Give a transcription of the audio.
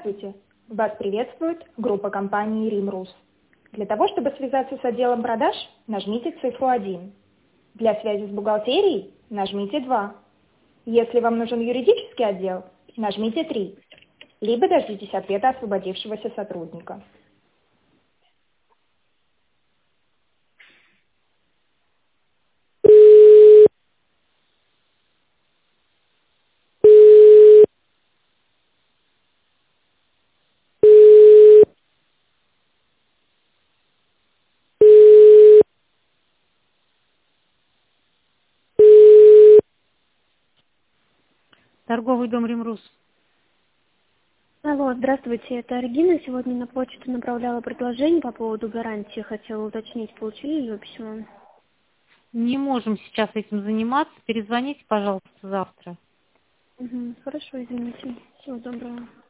Здравствуйте! Вас приветствует группа компании «Римрус». Для того, чтобы связаться с отделом продаж, нажмите цифру 1. Для связи с бухгалтерией нажмите 2. Если вам нужен юридический отдел, нажмите 3. Либо дождитесь ответа освободившегося сотрудника. Торговый дом Римрус. Алло, здравствуйте, это Регина. Сегодня на почту направляла предложение по поводу гарантии. Хотела уточнить, получили ли вы письмо? Не можем сейчас этим заниматься. Перезвоните, пожалуйста, завтра. Хорошо, извините. Всего доброго.